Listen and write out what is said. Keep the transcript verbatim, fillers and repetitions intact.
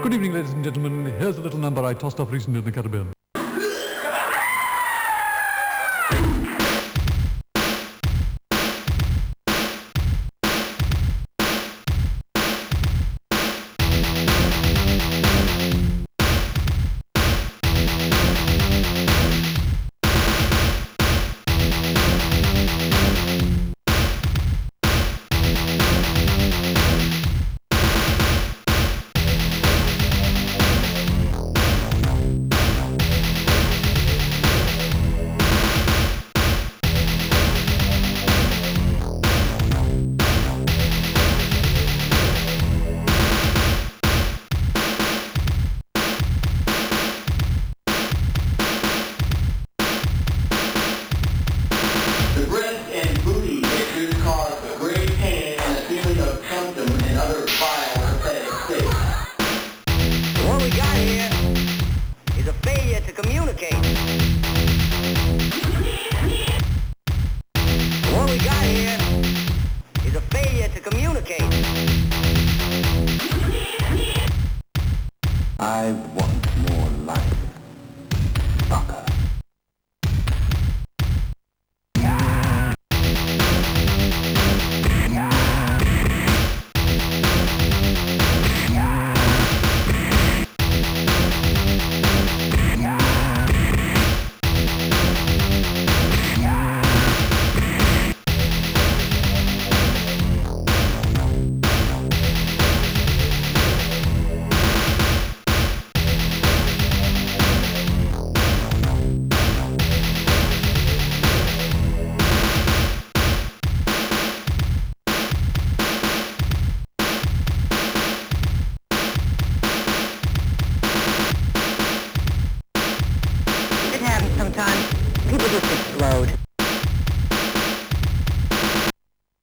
Good evening, ladies and gentlemen. Here's a little number I tossed off recently in the Caribbean. The breast and booty pictures cause a great pain and a feeling of symptom and other vile pathetic states. What we got here is a failure to communicate. What we got here is a failure to communicate. I want more life, fucker. It happens sometimes. People just explode.